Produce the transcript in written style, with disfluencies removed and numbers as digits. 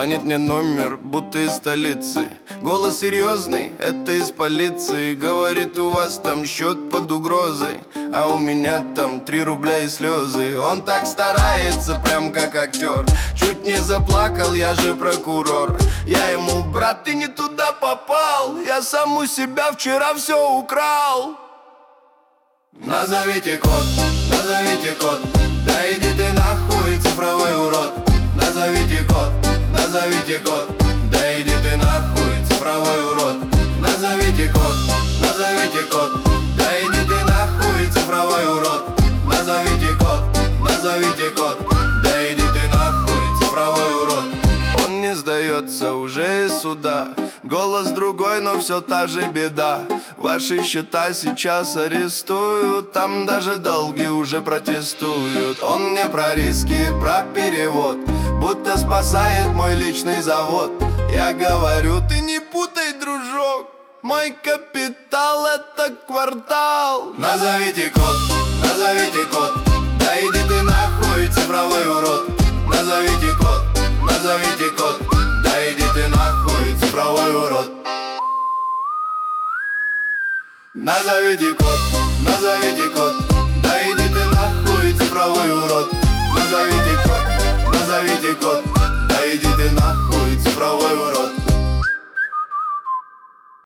Звонит мне номер, будто из столицы. Голос серьезный, это из полиции. Говорит, у вас там счет под угрозой, а у меня там 3 рубля и слезы. Он так старается, прям как актер. Чуть не заплакал, я же прокурор. Я ему: брат, ты не туда попал, я сам у себя вчера все украл. Назовите код, назовите код. Да иди ты нахуй, цифровой урод. Назовите код, назовите код. Да иди ты нахуй, цифровой урод. Назовите код, назовите код. Да иди ты нахуй, цифровой урод. Назовите код, назовите код. Да иди ты нахуй, цифровой урод. Он не сдается уже из суда. Голос другой, но все та же беда. Ваши счета сейчас арестуют, там даже долги уже протестуют. Он мне про риски, про перевод, будто спасает мой личный завод. Я говорю: ты не путай, дружок, мой капитал — это квартал. Назовите код, назовите код. Да иди ты нахуй, цифровой урод. Назовите код, назовите код. Да иди ты нахуй, цифровой урод. Назовите код.